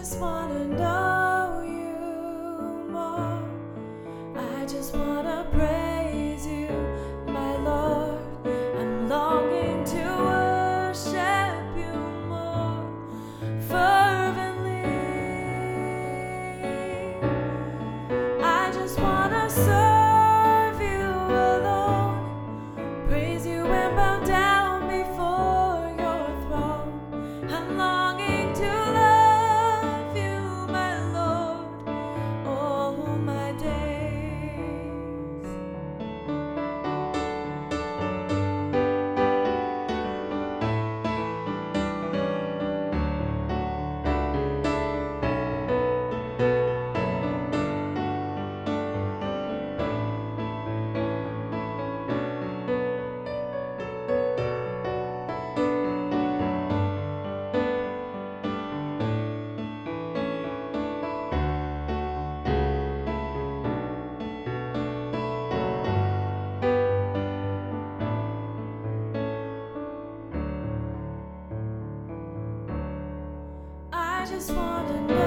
just wanna know you more. I just wanna praise you, my Lord. I'm longing to worship you more fervently. I just wanna serve you alone, praise you and bow down before your throne. I'm longing to love you, my Lord, all my days. I just wanna know